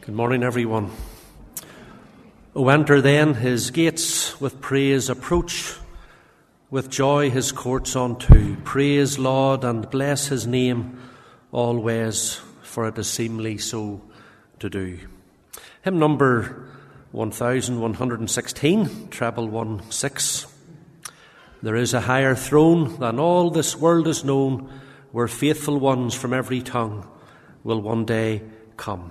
Good morning, everyone. O enter then his gates with praise, approach with joy his courts unto. Praise Lord and bless his name always, for it is seemly so to do. Hymn number 1116, treble 16. There is a higher throne than all this world is known, where faithful ones from every tongue will one day come.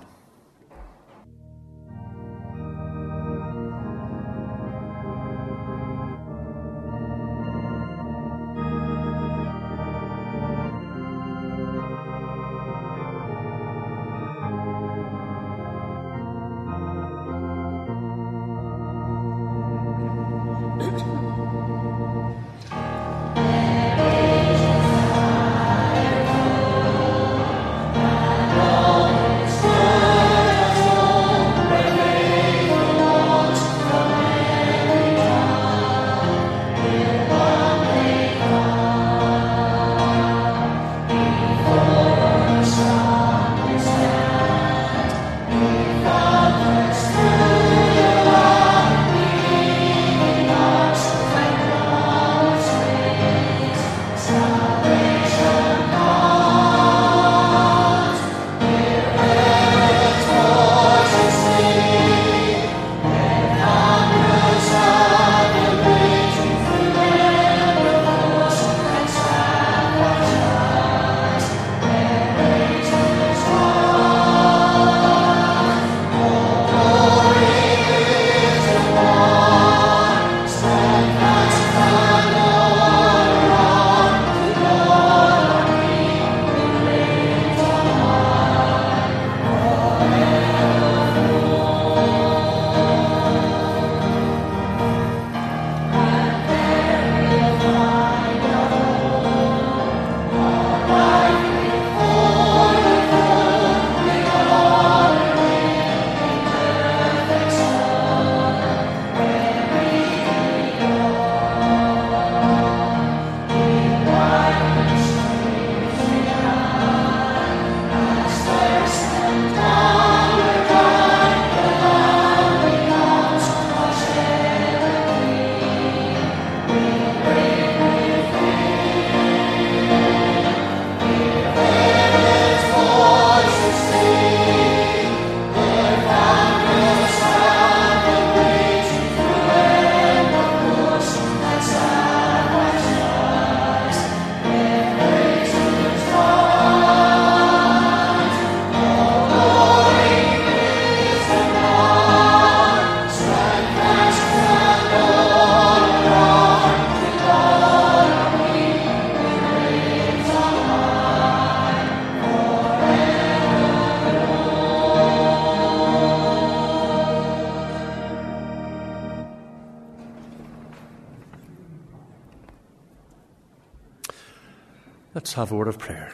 Let's have a word of prayer.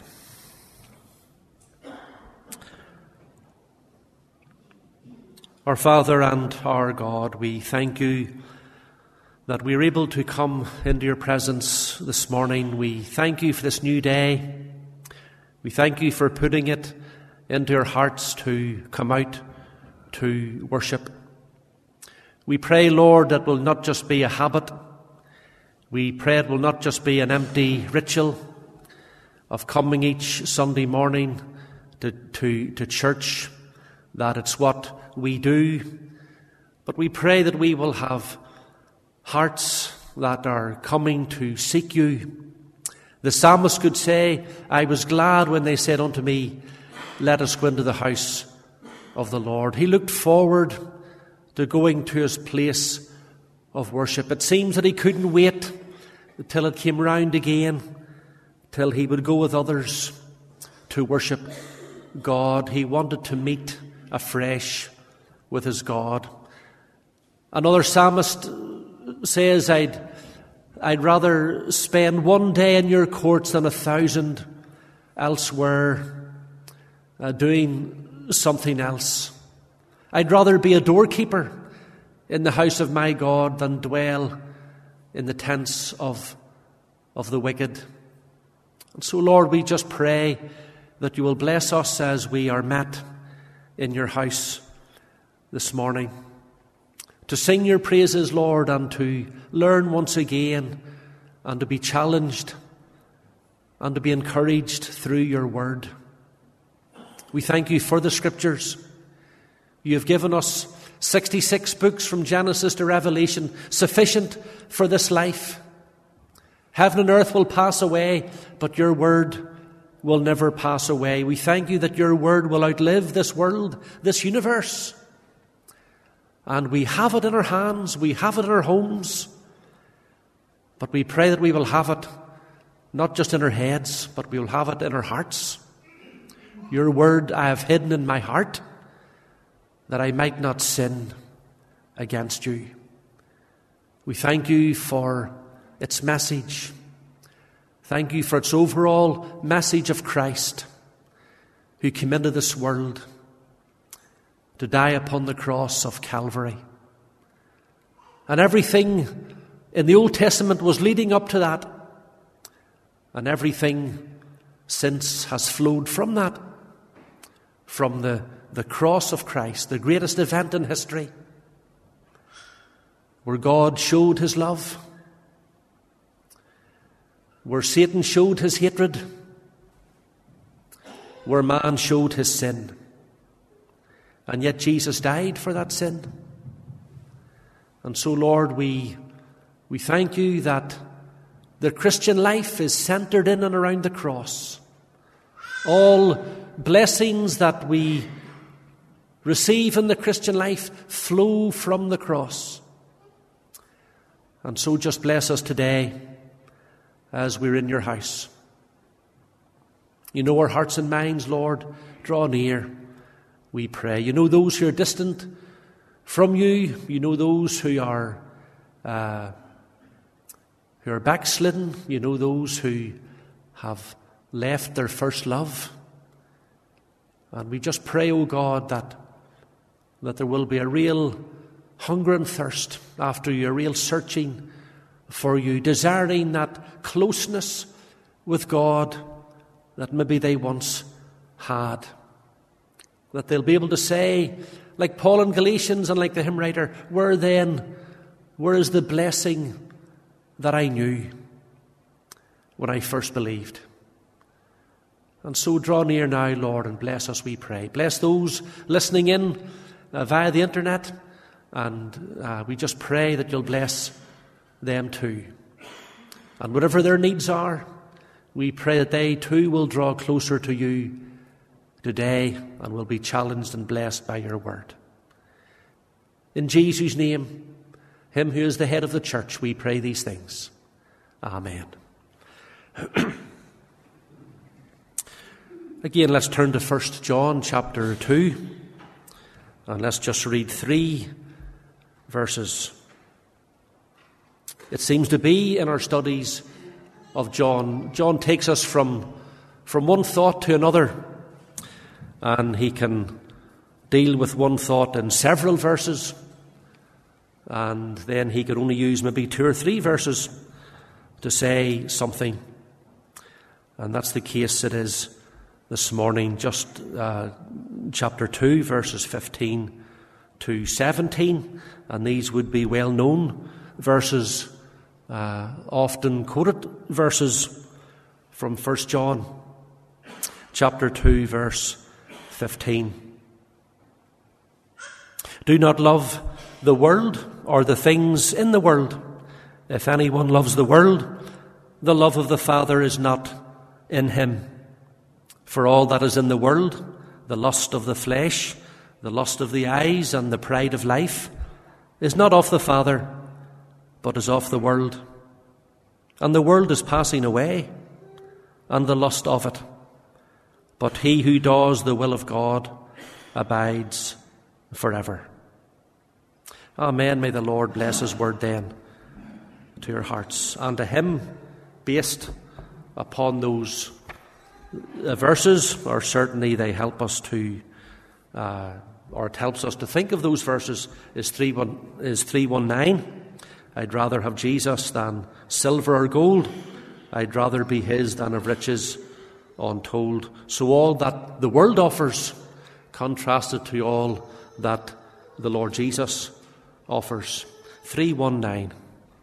Our Father and our God, we thank you that we're able to come into your presence this morning. We thank you for this new day. We thank you for putting it into our hearts to come out to worship. We pray, Lord, that it will not just be a habit. We pray it will not just be an empty ritual of coming each Sunday morning to church, that it's what we do. But we pray that we will have hearts that are coming to seek you. The psalmist could say, I was glad when they said unto me, let us go into the house of the Lord. He looked forward to going to his place of worship. It seems that he couldn't wait until it came round again, till he would go with others to worship God. He wanted to meet afresh with his God. Another psalmist says, I'd rather spend one day in your courts than 1,000 elsewhere doing something else. I'd rather be a doorkeeper in the house of my God than dwell in the tents of the wicked. And so, Lord, we just pray that you will bless us as we are met in your house this morning, to sing your praises, Lord, and to learn once again, and to be challenged, and to be encouraged through your word. We thank you for the Scriptures. You have given us 66 books from Genesis to Revelation, sufficient for this life. Heaven and earth will pass away, but your word will never pass away. We thank you that your word will outlive this world, this universe. And we have it in our hands, we have it in our homes. But we pray that we will have it not just in our heads, but we will have it in our hearts. Your word I have hidden in my heart, that I might not sin against you. We thank you for its message. Thank you for its overall message of Christ, who came into this world to die upon the cross of Calvary. And everything in the Old Testament was leading up to that. And everything since has flowed from that, from the cross of Christ, the greatest event in history, where God showed his love, where Satan showed his hatred, where man showed his sin. And yet Jesus died for that sin. And so, Lord, we thank you that the Christian life is centered in and around the cross. All blessings that we receive in the Christian life flow from the cross. And so just bless us today as we're in your house. You know our hearts and minds, Lord. Draw near, we pray. You know those who are distant from you. You know those who are backslidden. You know those who have left their first love. And we just pray, O God, that there will be a real hunger and thirst after you, a real searching for you, desiring that closeness with God that maybe they once had. That they'll be able to say, like Paul in Galatians and like the hymn writer, where is the blessing that I knew when I first believed? And so draw near now, Lord, and bless us, we pray. Bless those listening in via the internet, and we just pray that you'll bless them too. And whatever their needs are, we pray that they too will draw closer to you today and will be challenged and blessed by your word. In Jesus' name, him who is the head of the church, we pray these things. Amen. Again, let's turn to 1 John chapter 2, and let's just read 3 verses. It seems to be in our studies of John. John takes us from one thought to another, and he can deal with one thought in several verses, and then he could only use maybe 2 or 3 verses to say something. And that's the case it is this morning, just chapter 2, verses 15 to 17. And these would be well-known verses, often quoted verses from 1 John, chapter 2, verse 15. Do not love the world or the things in the world. If anyone loves the world, the love of the Father is not in him. For all that is in the world, the lust of the flesh, the lust of the eyes, and the pride of life, is not of the Father, but is of the world. And the world is passing away, and the lust of it. But he who does the will of God abides forever. Amen. May the Lord bless his word then to your hearts. And to him, based upon those verses, or certainly they help us to, or it helps us to think of those verses, is 319. I'd rather have Jesus than silver or gold. I'd rather be his than of riches untold. So all that the world offers, contrasted to all that the Lord Jesus offers. 319.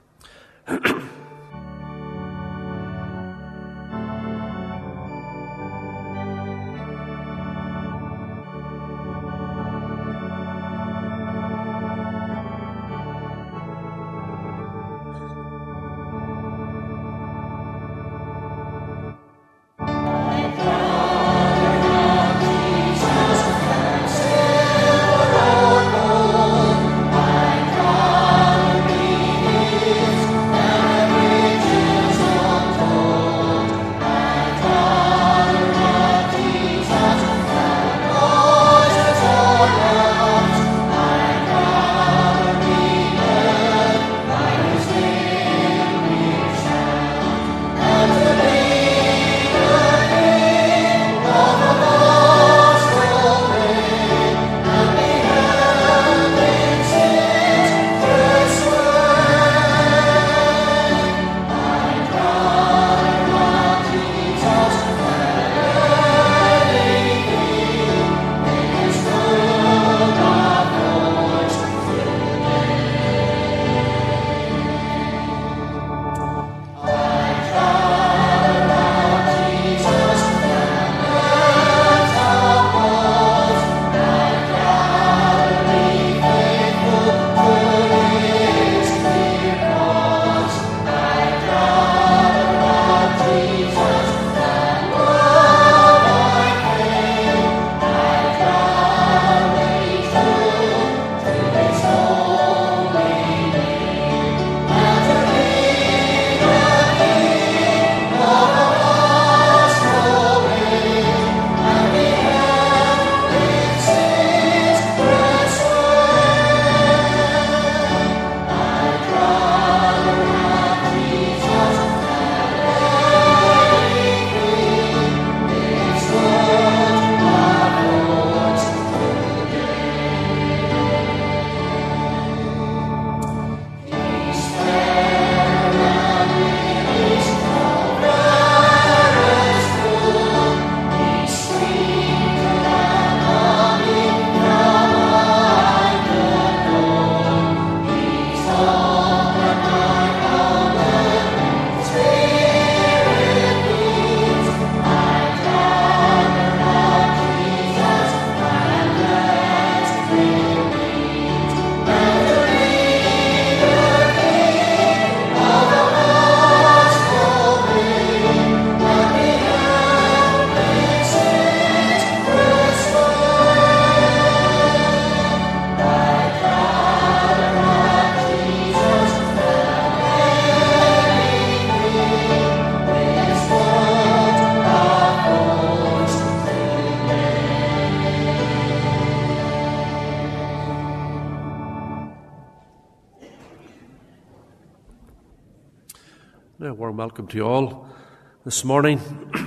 A warm welcome to you all this morning.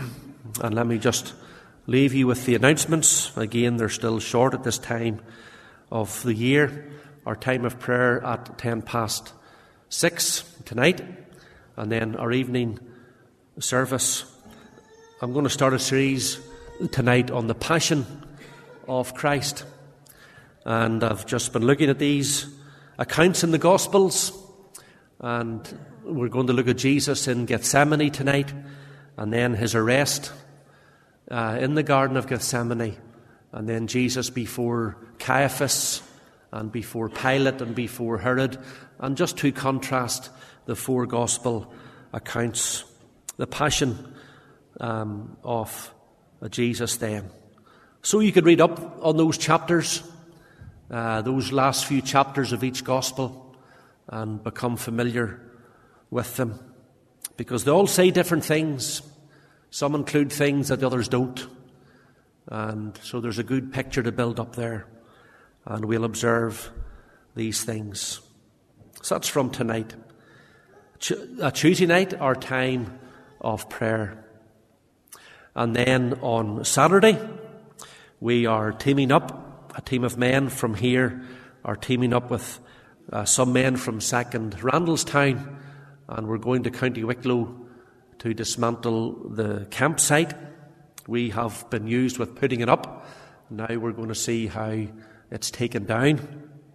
And let me just leave you with the announcements. Again, they're still short at this time of the year. Our time of prayer at 6:10 tonight, and then our evening service. I'm going to start a series tonight on the Passion of Christ. And I've just been looking at these accounts in the Gospels, and we're going to look at Jesus in Gethsemane tonight, and then his arrest in the Garden of Gethsemane, and then Jesus before Caiaphas, and before Pilate, and before Herod, and just to contrast the four Gospel accounts, the Passion of Jesus then. So you could read up on those chapters, those last few chapters of each Gospel, and become familiar with them, because they all say different things. Some include things that the others don't, and so there's a good picture to build up there, and we'll observe these things. So that's from tonight. Tuesday night, our time of prayer. And then on Saturday, we are teaming up. A team of men from here are teaming up with some men from 2nd Randallstown, and we're going to County Wicklow to dismantle the campsite. We have been used with putting it up. Now we're going to see how it's taken down.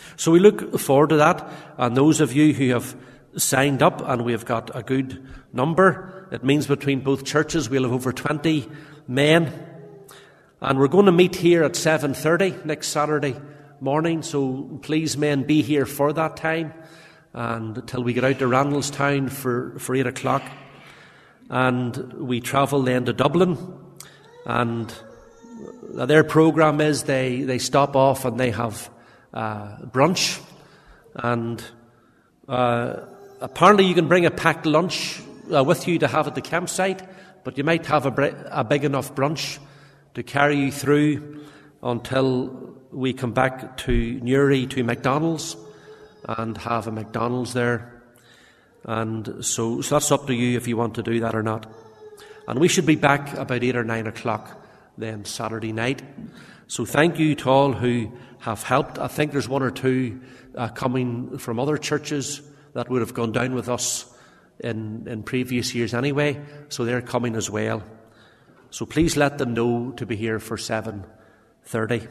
So we look forward to that. And those of you who have signed up, and we've got a good number, it means between both churches we'll have over 20 men. And we're going to meet here at 7:30 next Saturday morning. So please, men, be here for that time, and until we get out to Randallstown for 8 o'clock. And we travel then to Dublin, and their programme is they stop off and they have brunch, and apparently you can bring a packed lunch with you to have at the campsite, but you might have a big enough brunch to carry you through until we come back to Newry to McDonald's and have a McDonald's there. And so that's up to you if you want to do that or not. And we should be back about 8 or 9 o'clock then Saturday night. So thank you to all who have helped. I think there's one or two coming from other churches that would have gone down with us in previous years anyway, so they're coming as well. So please let them know to be here for 7:30.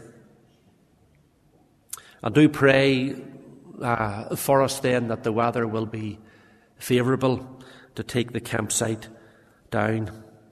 And do pray for us then that the weather will be favourable to take the campsite down.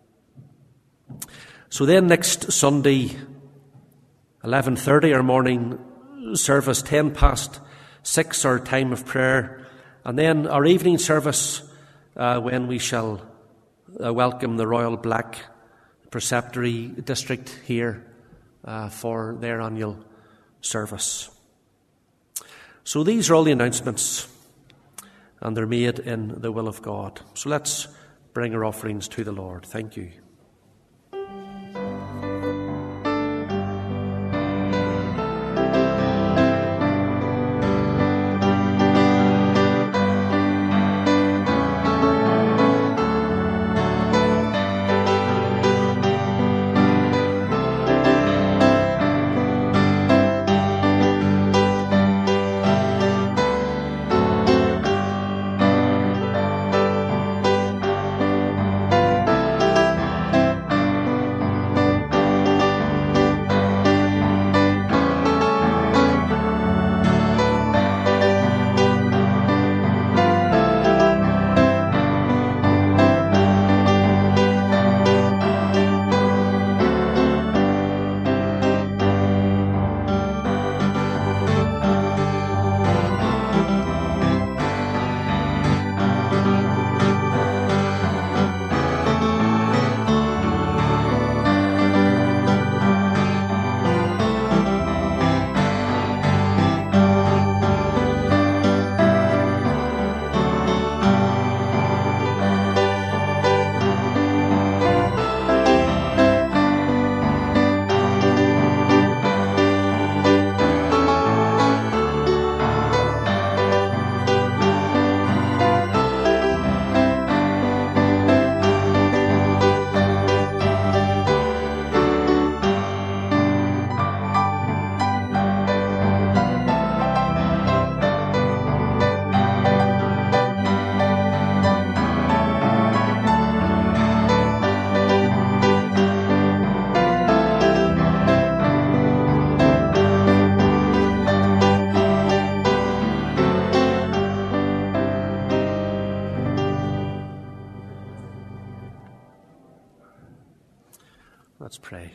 So then next Sunday, 11:30, our morning service, 6:10, our time of prayer, and then our evening service when we shall welcome the Royal Black Preceptory District here for their annual service. So these are all the announcements, and they're made in the will of God. So let's bring our offerings to the Lord. Thank you. Let's pray.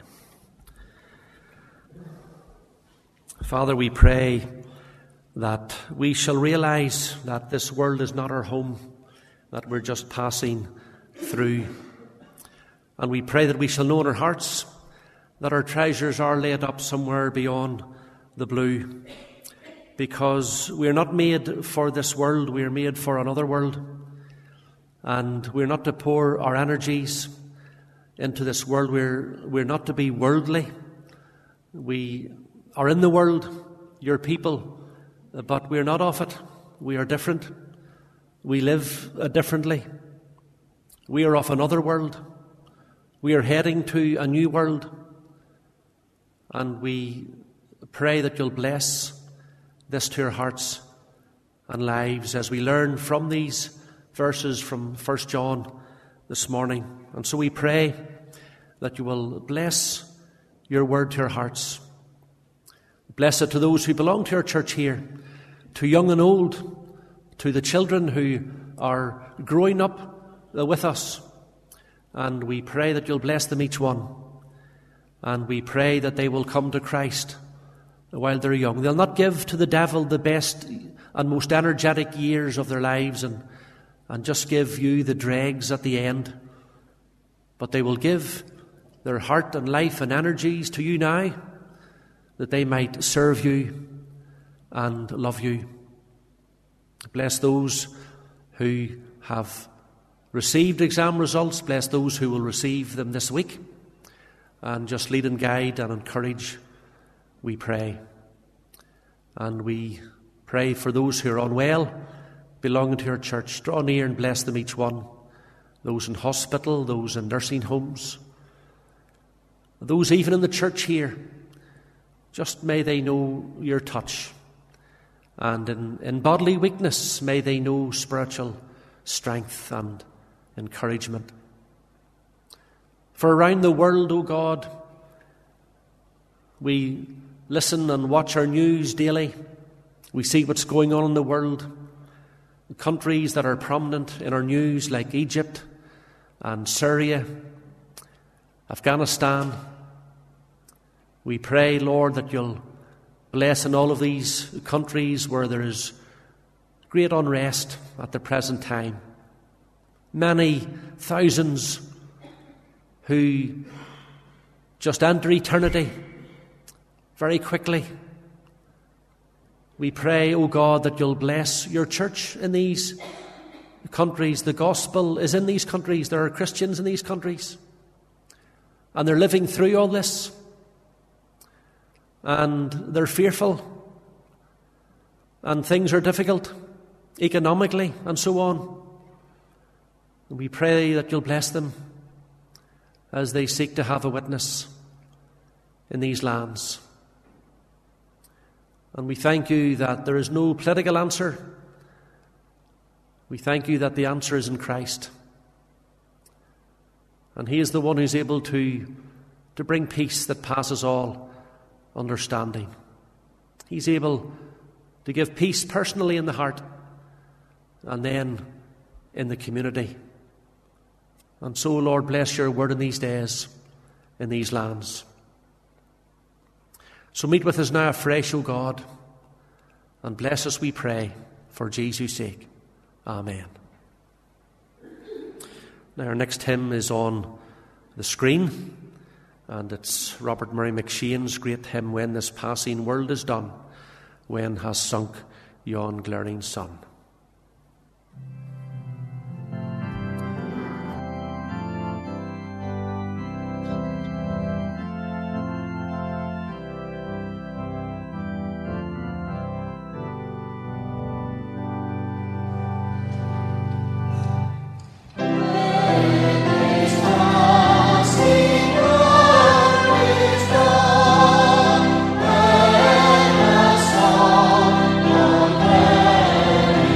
Father, we pray that we shall realize that this world is not our home, that we're just passing through. And we pray that we shall know in our hearts that our treasures are laid up somewhere beyond the blue, because we're not made for this world, we're made for another world. And we're not to pour our energies into this world. We're not to be worldly. We are in the world, your people, but we're not of it. We are different. We live differently. We are of another world. We are heading to a new world. And we pray that you'll bless this to our hearts and lives as we learn from these verses from 1 John this morning. And so we pray that you will bless your word to our hearts, Bless it to those who belong to our church here, to young and old, to the children who are growing up with us. And we pray that you'll bless them each one. And we pray that they will come to Christ while they're young. They'll not give to the devil the best and most energetic years of their lives and just give you the dregs at the end. But they will give their heart and life and energies to you now, that they might serve you and love you. Bless those who have received exam results. Bless those who will receive them this week. And just lead and guide and encourage, we pray. And we pray for those who are unwell, belonging to our church. Draw near and bless them each one. Those in hospital, those in nursing homes, those even in the church here. Just may they know your touch. And in bodily weakness, may they know spiritual strength and encouragement. For around the world, O God, we listen and watch our news daily. We see what's going on in the world. Countries that are prominent in our news like Egypt and Syria, Afghanistan. We pray, Lord, that you'll bless in all of these countries where there is great unrest at the present time. Many thousands who just enter eternity very quickly. We pray, O God, that you'll bless your church in these countries. The gospel is in these countries. There are Christians in these countries. And they're living through all this. And they're fearful. And things are difficult economically and so on. And we pray that you'll bless them as they seek to have a witness in these lands. And we thank you that there is no political answer. We thank you that the answer is in Christ. And he is the one who's able to bring peace that passes all understanding. He's able to give peace personally in the heart and then in the community. And so, Lord, bless your word in these days, in these lands. So meet with us now afresh, O God, and bless us, we pray, for Jesus' sake. Amen. Now, our next hymn is on the screen, and it's Robert Murray McShane's great hymn, When This Passing World Is Done, When Has Sunk Yon Glaring Sun. When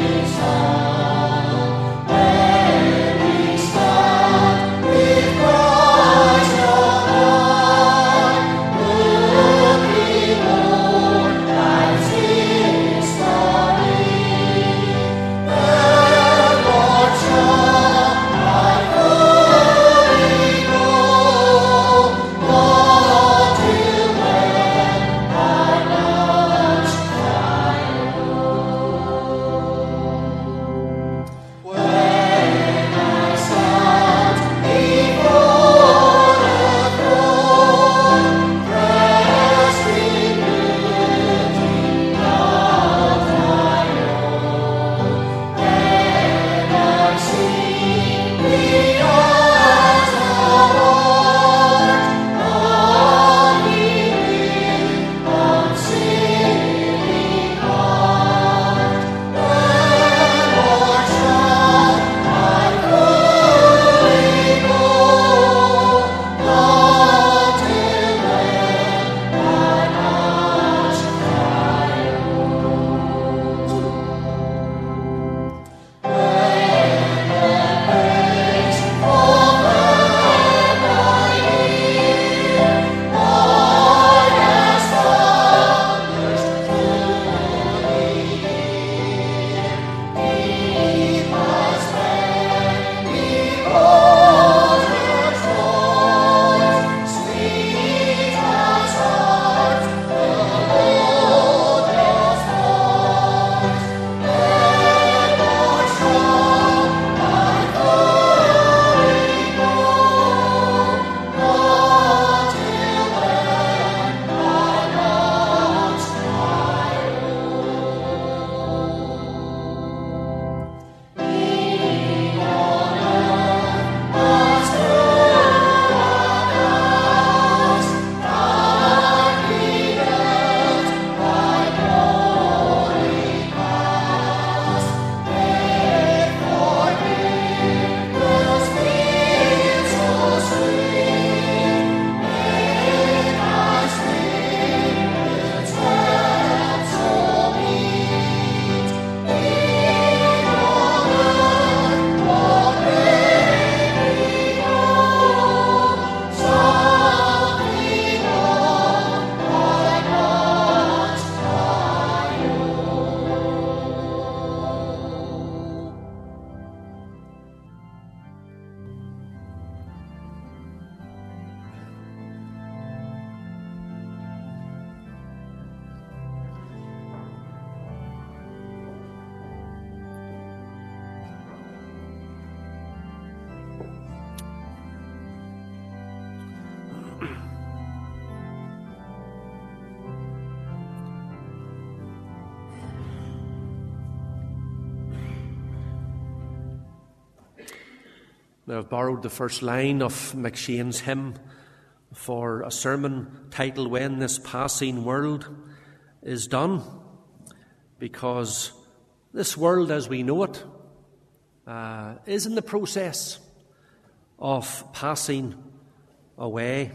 Now, I've borrowed the first line of McShane's hymn for a sermon titled "When This Passing World Is Done," because this world as we know it is in the process of passing away.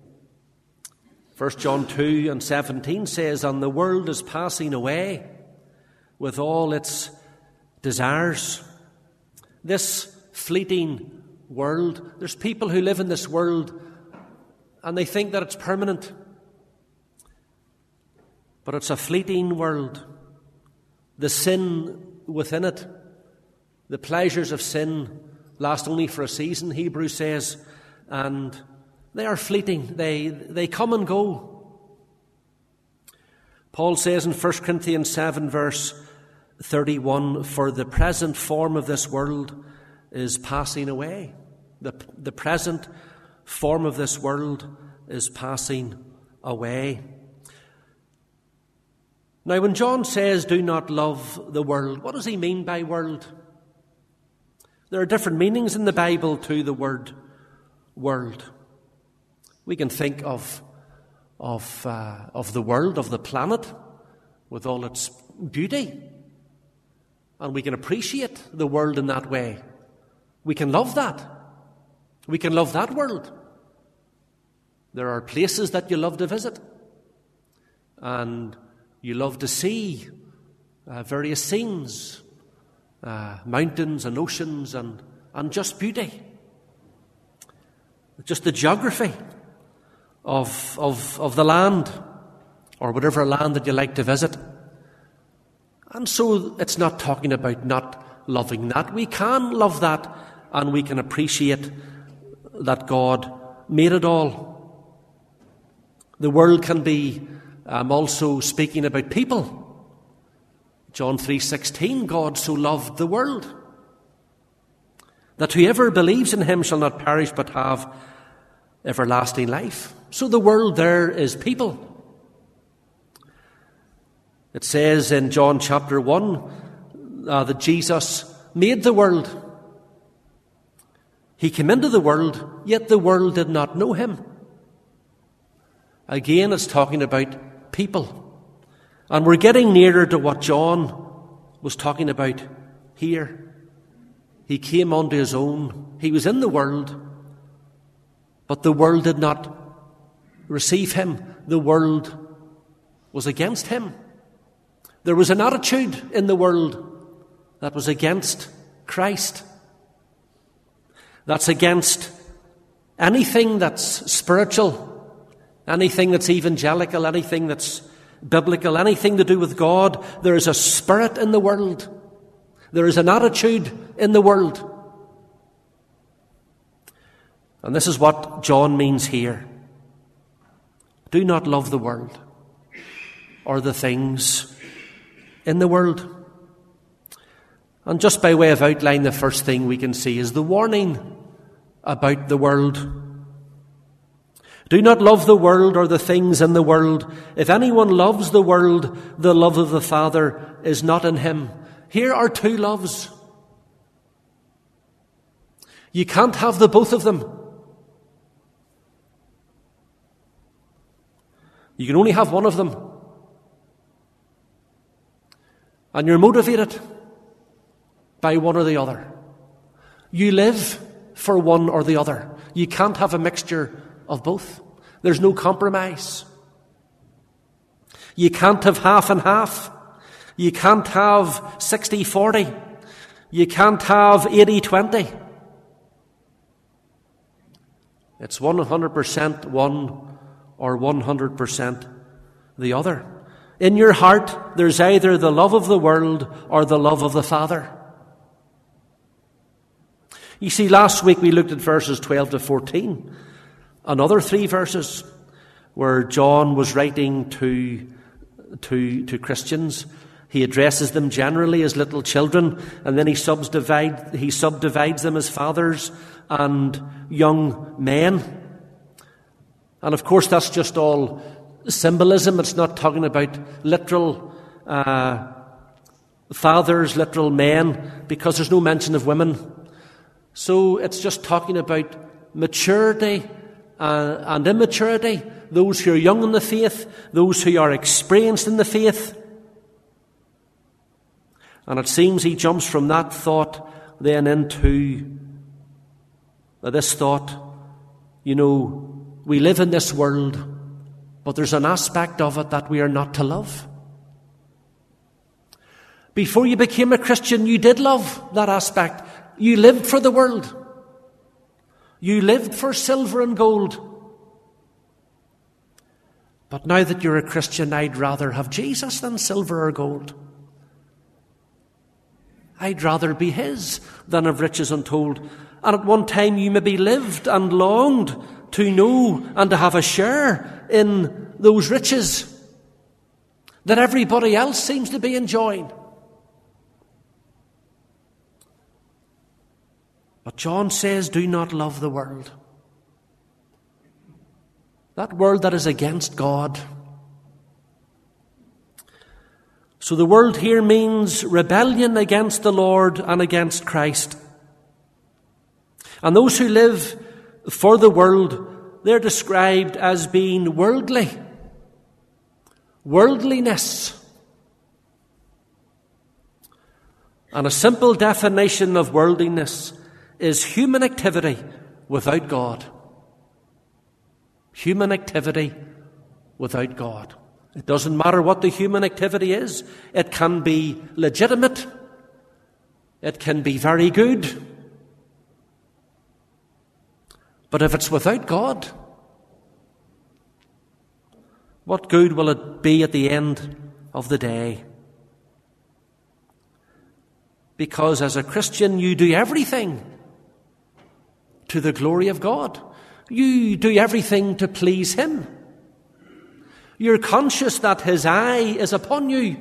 1 John 2:17 says, "And the world is passing away with all its desires." This fleeting world, there's people who live in this world and they think that it's permanent. But it's a fleeting world. The sin within it, the pleasures of sin, last only for a season, Hebrews says, and they are fleeting. They come and go. Paul says in 1 Corinthians 7 verse 31, "For the present form of this world is passing away." The present form of this world is passing away. Now, when John says, "Do not love the world," what does he mean by world? There are different meanings in the Bible to the word world. We can think of the world, of the planet, with all its beauty, and we can appreciate the world in that way. We can love that. We can love that world. There are places that you love to visit, and you love to see various scenes, mountains and oceans and just beauty. Just the geography of the land, or whatever land that you like to visit. And so it's not talking about not loving that. We can love that, and we can appreciate that God made it all. The world can be also speaking about people. John 3:16, "God so loved the world, that whoever believes in him shall not perish but have everlasting life." So the world there is people. It says in John chapter 1 that Jesus made the world. He came into the world, yet the world did not know him. Again, it's talking about people. And we're getting nearer to what John was talking about here. He came unto his own. He was in the world, but the world did not receive him. The world was against him. There was an attitude in the world that was against Christ. That's against anything that's spiritual, anything that's evangelical, anything that's biblical, anything to do with God. There is a spirit in the world. There is an attitude in the world. And this is what John means here. Do not love the world or the things in the world. And just by way of outline, the first thing we can see is the warning about the world. Do not love the world or the things in the world. If anyone loves the world, the love of the Father is not in him. Here are two loves. You can't have the both of them. You can only have one of them. And you're motivated by one or the other. You live for one or the other. You can't have a mixture of both. There's no compromise. You can't have half and half. You can't have 60-40. You can't have 80-20. It's 100% one or 100% the other. In your heart, there's either the love of the world or the love of the Father. You see, last week we looked at verses 12 to 14. Another 3 verses where John was writing to Christians. He addresses them generally as little children, and then he subdivides them as fathers and young men. And of course that's just all symbolism. It's not talking about literal fathers, literal men, because there's no mention of women. So it's just talking about maturity and immaturity, those who are young in the faith, those who are experienced in the faith. And it seems he jumps from that thought then into this thought, we live in this world, but there's an aspect of it that we are not to love. Before you became a Christian, you did love that aspect. You lived for the world. You lived for silver and gold. But now that you're a Christian, I'd rather have Jesus than silver or gold. I'd rather be his than have riches untold. And at one time you maybe lived and longed to know and to have a share in those riches that everybody else seems to be enjoying. But John says, do not love the world. That world that is against God. So the world here means rebellion against the Lord and against Christ. And those who live for the world, they're described as being worldly. Worldliness. And a simple definition of worldliness is human activity without God. Human activity without God. It doesn't matter what the human activity is. It can be legitimate. It can be very good. But if it's without God, what good will it be at the end of the day? Because as a Christian, you do everything to the glory of God. You do everything to please him. You're conscious that his eye is upon you.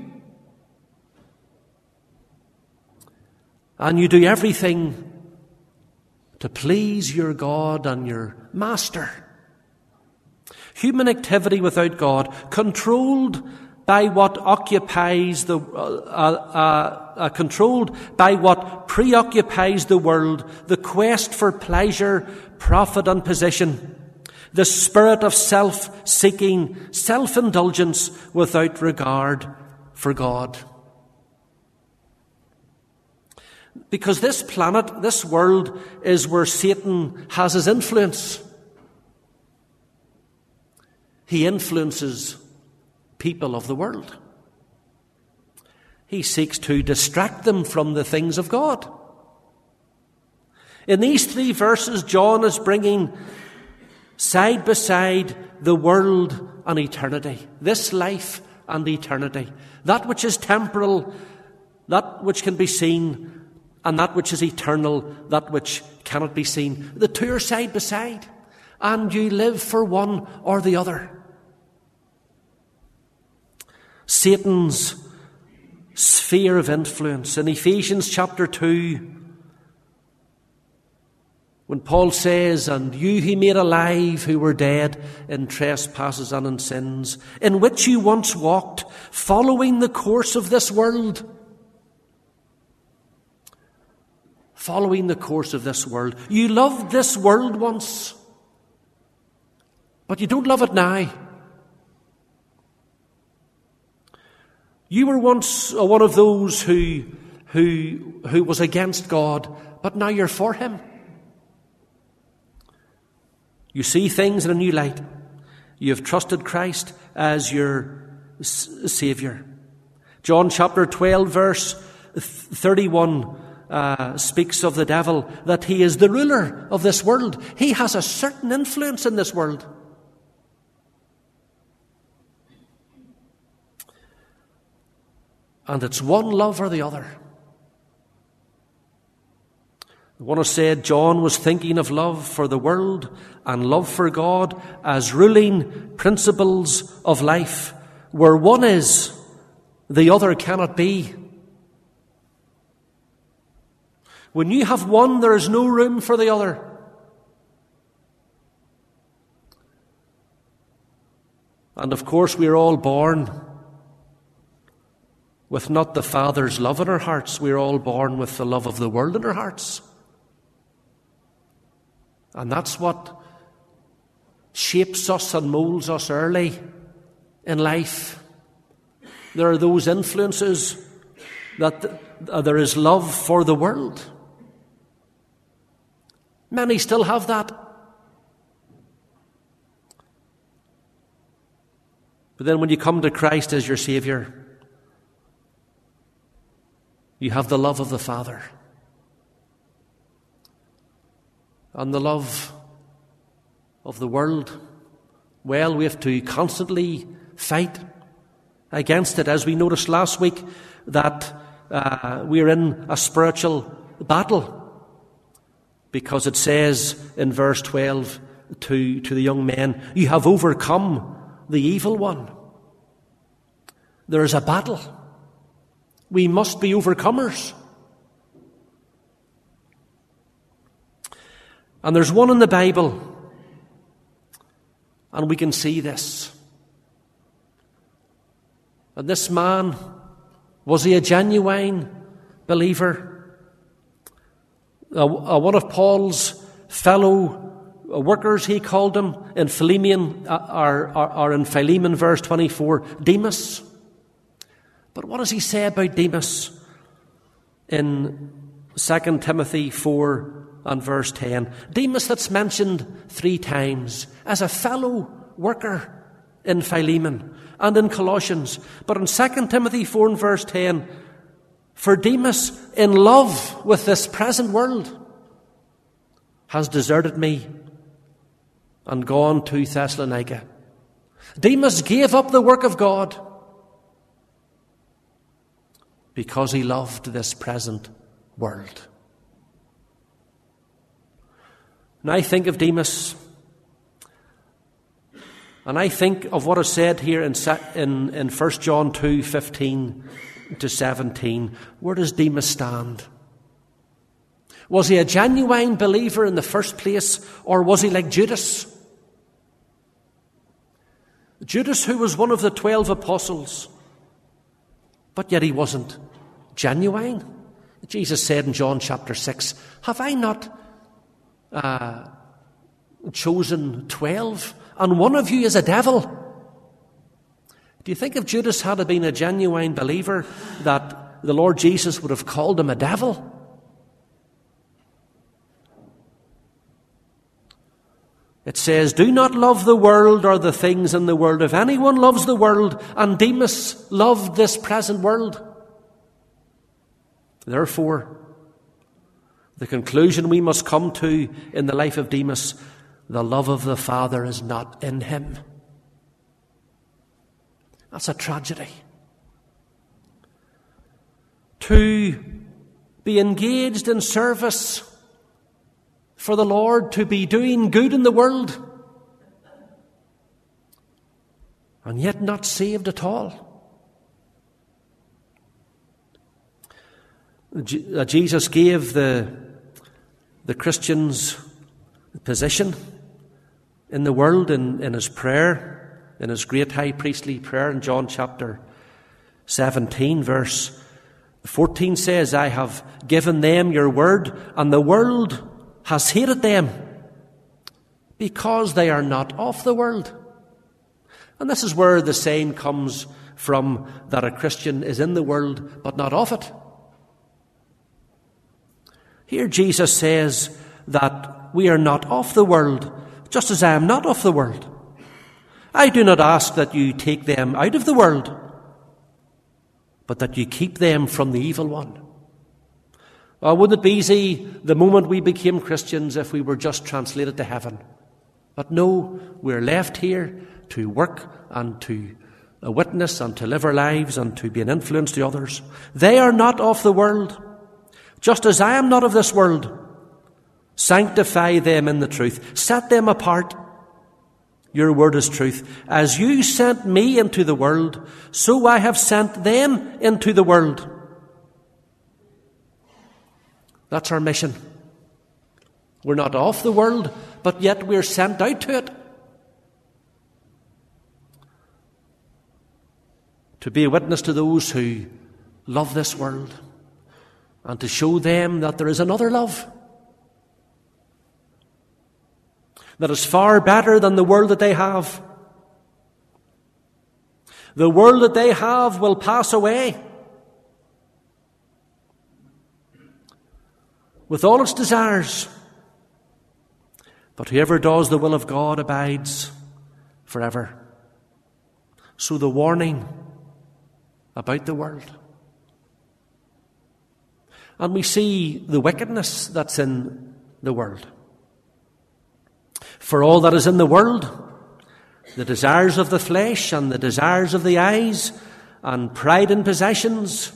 And you do everything to please your God and your Master. Human activity without God, controlled by what occupies controlled by what preoccupies the world, the quest for pleasure, profit and position, the spirit of self-seeking, self-indulgence without regard for God. Because this planet, this world, is where Satan has his influence. He influences people of the world. He seeks to distract them from the things of God. In these 3 verses, John is bringing side by side the world and eternity, this life and eternity, that which is temporal, that which can be seen, and that which is eternal, that which cannot be seen. The two are side by side, and you live for one or the other. Satan's sphere of influence. In Ephesians chapter 2, when Paul says, and you he made alive who were dead in trespasses and in sins, in which you once walked, following the course of this world. Following the course of this world. You loved this world once, but you don't love it now. You were once one of those who was against God, but now you're for him. You see things in a new light. You have trusted Christ as your Saviour. John chapter 12 verse 31 speaks of the devil, that he is the ruler of this world. He has a certain influence in this world. And it's one love or the other. One has said John was thinking of love for the world and love for God as ruling principles of life. Where one is, the other cannot be. When you have one, there is no room for the other. And of course, we are all born with not the Father's love in our hearts. We are all born with the love of the world in our hearts. And that's what shapes us and molds us early in life. There are those influences that there is love for the world. Many still have that. But then when you come to Christ as your Saviour, you have the love of the Father. And the love of the world, well, we have to constantly fight against it. As we noticed last week, that we're in a spiritual battle. Because it says in verse 12 to the young men, you have overcome the evil one. There is a battle. We must be overcomers. And there's one in the Bible, and we can see this. And this man, was he a genuine believer? One of Paul's fellow workers, he called him in Philemon, or in Philemon verse 24, Demas. But what does he say about Demas in 2 Timothy 4 and verse 10? Demas, that's mentioned 3 times as a fellow worker in Philemon and in Colossians. But in 2 Timothy 4 and verse 10, for Demas, in love with this present world, has deserted me and gone to Thessalonica. Demas gave up the work of God because he loved this present world. And I think of Demas, and I think of what is said here in 1 John 2, 15 to 17. Where does Demas stand? Was he a genuine believer in the first place, or was he like Judas? Judas, who was one of the 12 apostles, but yet he wasn't genuine. Jesus said in John chapter 6, have I not chosen 12, and one of you is a devil? Do you think if Judas had been a genuine believer that the Lord Jesus would have called him a devil? It says, do not love the world or the things in the world. If anyone loves the world, and Demas loved this present world, therefore, the conclusion we must come to in the life of Demas, the love of the Father is not in him. That's a tragedy. To be engaged in service for the Lord, to be doing good in the world, and yet not saved at all. Jesus gave the Christians position in the world in his prayer, in his great high priestly prayer in John chapter 17, verse 14 says, I have given them your word, and the world has hated them because they are not of the world. And this is where the saying comes from, that a Christian is in the world but not of it. Here Jesus says that we are not of the world, just as I am not of the world. I do not ask that you take them out of the world, but that you keep them from the evil one. Well, wouldn't it be easy the moment we became Christians if we were just translated to heaven? But no, we're left here to work and to witness and to live our lives and to be an influence to others. They are not of the world, just as I am not of this world. Sanctify them in the truth. Set them apart. Your word is truth. As you sent me into the world, so I have sent them into the world. That's our mission. We're not of the world, but yet we're sent out to it. To be a witness to those who love this world, and to show them that there is another love. that is far better than the world that they have. The world that they have will pass away with all its desires. But whoever does the will of God abides forever. So the warning about the world. And we see the wickedness that's in the world. For all that is in the world, the desires of the flesh and the desires of the eyes and pride in possessions,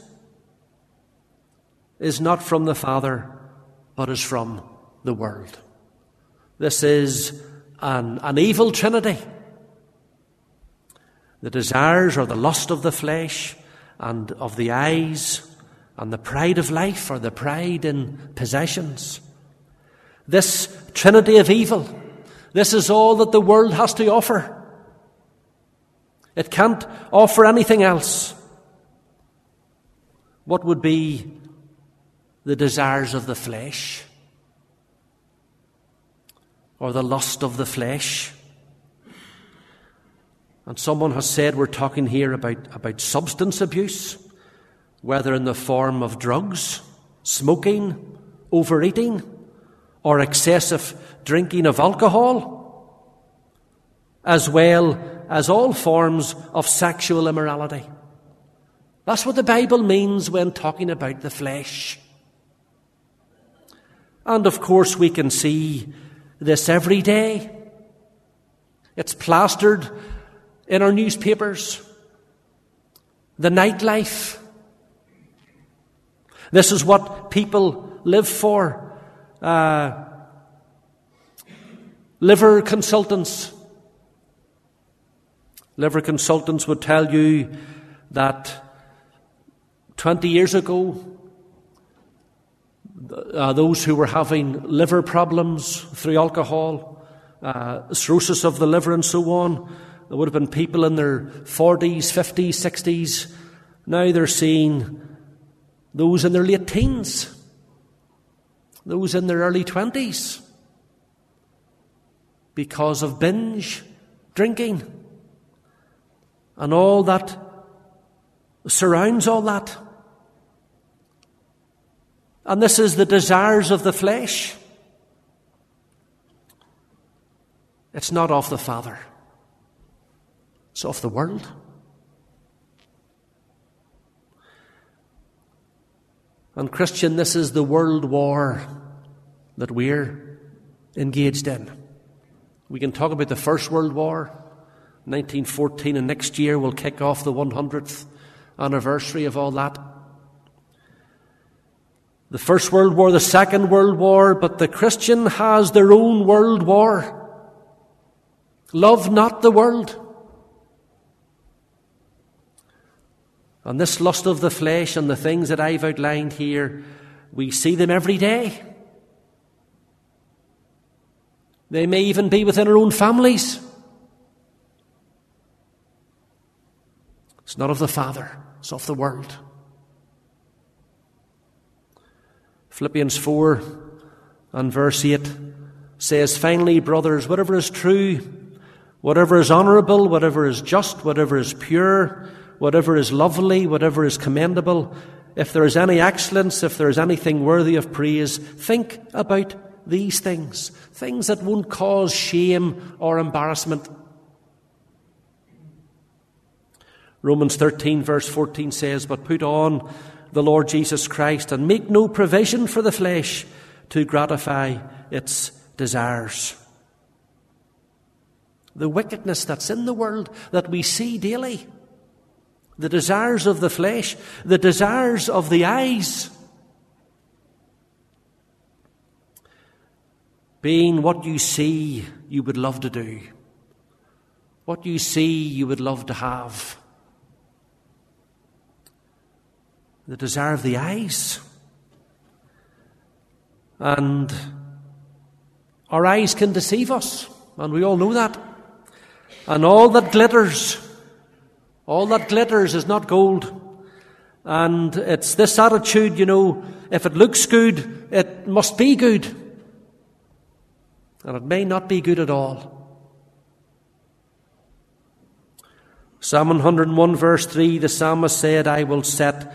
is not from the Father, but is from the world. This is an evil trinity. The desires or the lust of the flesh and of the eyes and the pride of life or the pride in possessions. This trinity of evil, this is all that the world has to offer. It can't offer anything else. What would be the desires of the flesh or the lust of the flesh? And someone has said we're talking here about substance abuse, whether in the form of drugs, smoking, overeating, or excessive drinking of alcohol, as well as all forms of sexual immorality. That's what the Bible means when talking about the flesh. And of course we can see this every day. It's plastered in our newspapers. The nightlife. This is what people live for. Liver consultants. Liver consultants would tell you that 20 years ago, those who were having liver problems through alcohol, cirrhosis of the liver and so on, there would have been people in their 40s, 50s, 60s. Now they're seeing those in their late teens, those in their early 20s, because of binge drinking and all that surrounds all that. And this is the desires of the flesh. It's not of the Father. It's of the world. And Christian, this is the world war that we're engaged in. We can talk about the First World War, 1914, and next year we'll kick off the 100th anniversary of all that. The First World War, the Second World War, but the Christian has their own world war. Love not the world. And this lust of the flesh and the things that I've outlined here, we see them every day. They may even be within our own families. It's not of the Father, it's of the world. Philippians 4 and verse 8 says, "Finally, brothers, whatever is true, whatever is honourable, whatever is just, whatever is pure, whatever is lovely, whatever is commendable, if there is any excellence, if there is anything worthy of praise, think about these things." Things that won't cause shame or embarrassment. Romans 13 verse 14 says, "But put on the Lord Jesus Christ and make no provision for the flesh to gratify its desires." The wickedness that's in the world that we see daily. The desires of the flesh, the desires of the eyes, being what you see you would love to do, what you see you would love to have. The desire of the eyes. And our eyes can deceive us, and we all know that. And all that glitters is not gold. And it's this attitude, if it looks good, it must be good. and it may not be good at all. Psalm 101 verse 3, the psalmist said, I will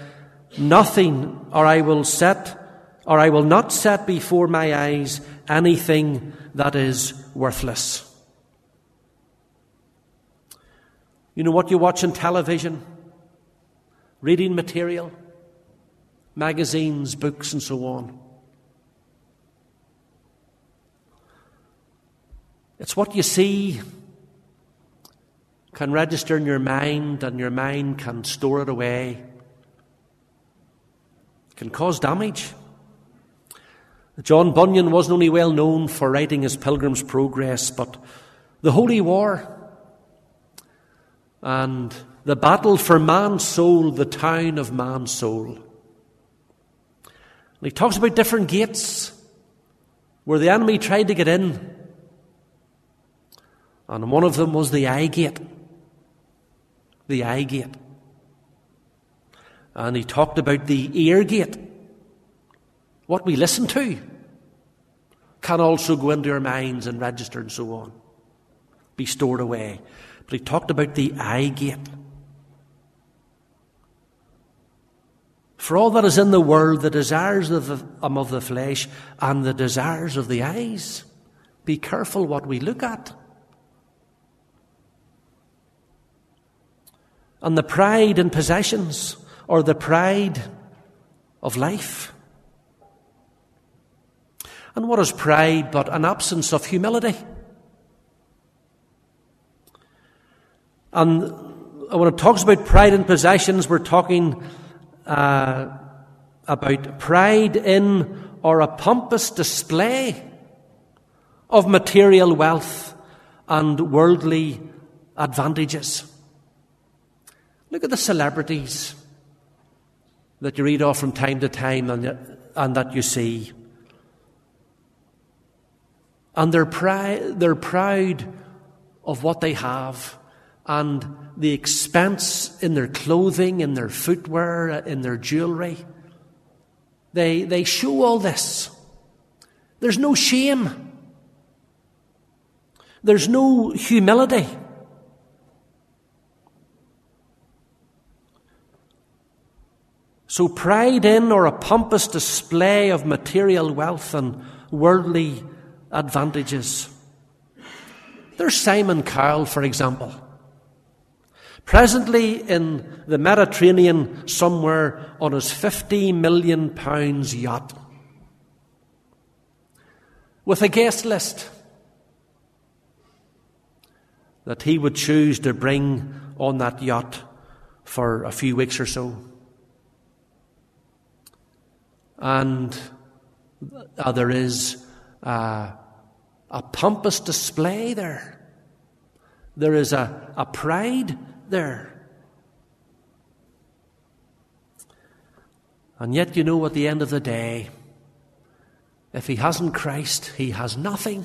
not set before my eyes anything that is worthless. You know what you watch on television, reading material, magazines, books, and so on. It's what you see can register in your mind, and your mind can store it away. It can cause damage. John Bunyan wasn't only well known for writing his Pilgrim's Progress, but the Holy War and the battle for man's soul, the town of man's soul. And he talks about different gates where the enemy tried to get in. And one of them was the eye gate. The eye gate. And he talked about the ear gate. What we listen to can also go into our minds and register and so on. Be stored away. But he talked about the eye gate. For all that is in the world, the desires of the flesh and the desires of the eyes. Be careful what we look at. And the pride in possessions, or the pride of life. And what is pride but an absence of humility? And when it talks about pride in possessions, we're talking about pride in or a pompous display of material wealth and worldly advantages. Look at the celebrities that you read of from time to time and that you see. And they're proud of what they have and the expense in their clothing, in their footwear, in their jewellery. They show all this. There's no shame. There's no humility. So pride in or a pompous display of material wealth and worldly advantages. There's Simon Cowell, for example. Presently in the Mediterranean somewhere on his £50 million yacht. With a guest list that he would choose to bring on that yacht for a few weeks or so. And there is a pompous display there. There is a pride there. And yet, you know, at the end of the day, if he hasn't Christ, he has nothing.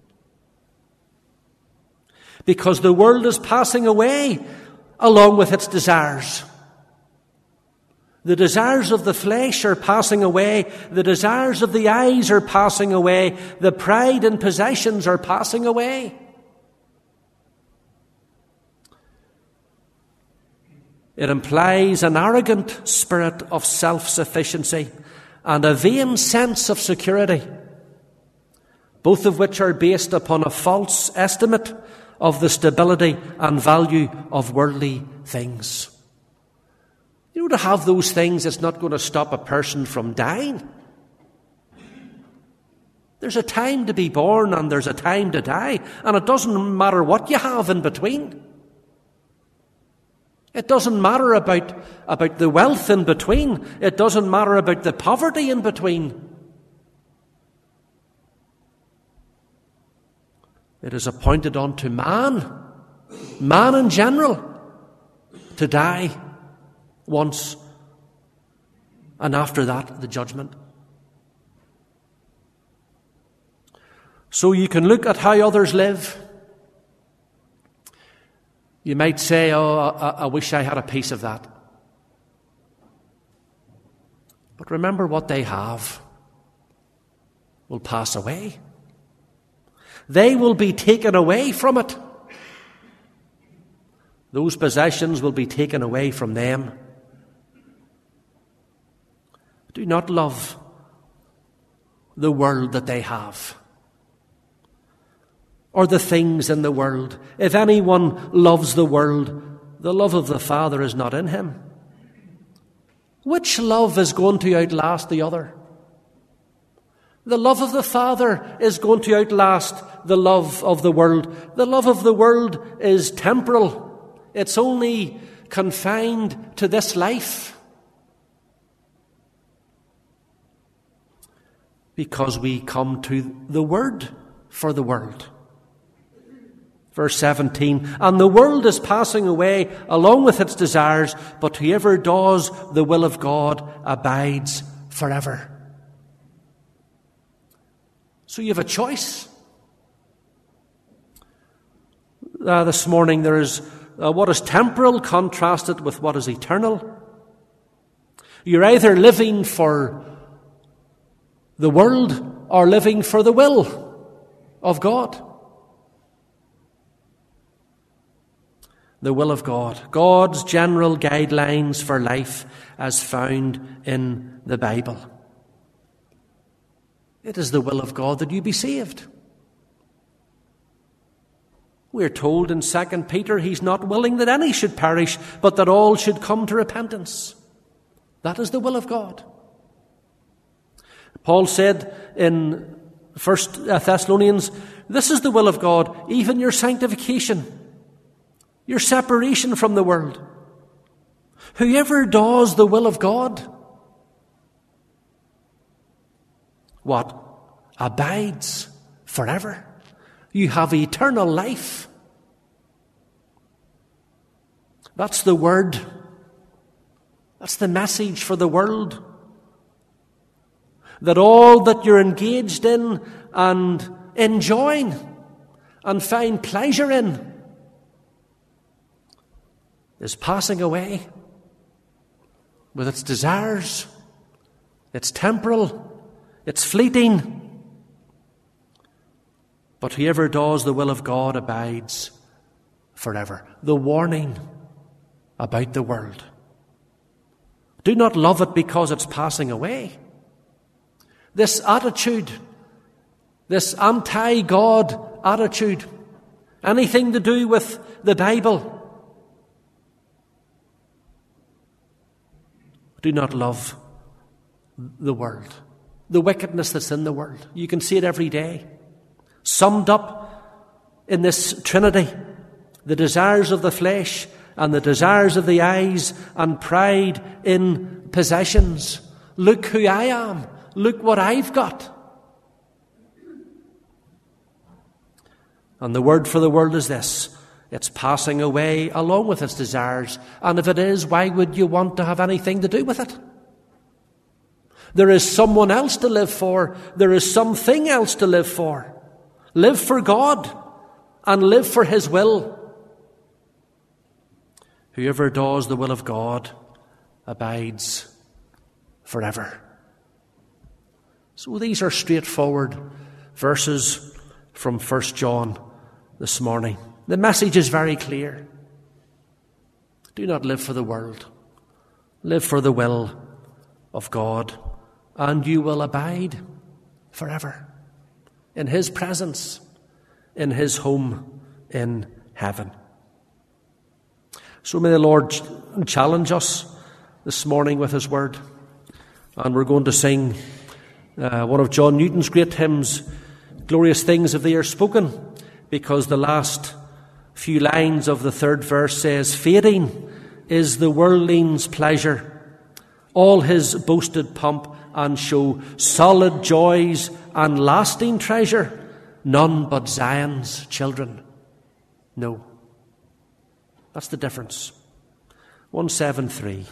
Because the world is passing away along with its desires. The desires of the flesh are passing away. The desires of the eyes are passing away. The pride and possessions are passing away. It implies an arrogant spirit of self-sufficiency and a vain sense of security, both of which are based upon a false estimate of the stability and value of worldly things. You know, to have those things, it's not going to stop a person from dying. There's a time to be born and there's a time to die, and it doesn't matter what you have in between. It doesn't matter about the wealth in between. It doesn't matter about the poverty in between. It is appointed unto man in general, to die once, and after that, the judgment. So you can look at how others live. You might say, oh, I wish I had a piece of that. But remember, what they have will pass away. They will be taken away from it. Those possessions will be taken away from them. Do not love the world that they have, or the things in the world. If anyone loves the world, the love of the Father is not in him. Which love is going to outlast the other? The love of the Father is going to outlast the love of the world. The love of the world is temporal. It's only confined to this life. Because we come to the Word for the world. Verse 17, and the world is passing away along with its desires, but whoever does the will of God abides forever. So you have a choice. This morning there is what is temporal contrasted with what is eternal. You're either living for the world or living for the will of God. The will of God. God's general guidelines for life as found in the Bible. It is the will of God that you be saved. We're told in 2 Peter, He's not willing that any should perish, but that all should come to repentance. That is the will of God. Paul said in 1 Thessalonians, this is the will of God, even your sanctification, your separation from the world. Whoever does the will of God, what? Abides forever. You have eternal life. That's the word. That's the message for the world. That all that you're engaged in and enjoying and find pleasure in is passing away with its desires. It's temporal. It's fleeting. But whoever does the will of God abides forever. The warning about the world. Do not love it because it's passing away. This attitude, this anti-God attitude, anything to do with the Bible, do not love the world, the wickedness that's in the world. You can see it every day. Summed up in this Trinity, the desires of the flesh and the desires of the eyes and pride in possessions. Look who I am. Look what I've got. And the word for the world is this. It's passing away along with its desires. And if it is, why would you want to have anything to do with it? There is someone else to live for. There is something else to live for. Live for God and live for His will. Whoever does the will of God abides forever. So these are straightforward verses from 1 John this morning. The message is very clear. Do not live for the world. Live for the will of God, and you will abide forever in His presence, in His home in heaven. So may the Lord challenge us this morning with His word. And we're going to sing one of John Newton's great hymns, Glorious Things Have They Are Spoken, because the last few lines of the third verse says, fading is the worldling's pleasure, all his boasted pomp and show, solid joys and lasting treasure, none but Zion's children know. That's the difference. 173.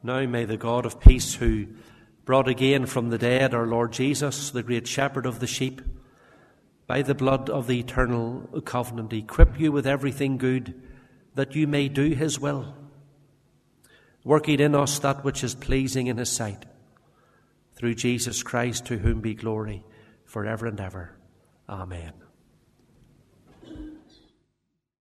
Now may the God of peace, who brought again from the dead our Lord Jesus, the great shepherd of the sheep, by the blood of the eternal covenant, equip you with everything good, that you may do his will, working in us that which is pleasing in his sight, through Jesus Christ, to whom be glory for ever and ever. Amen.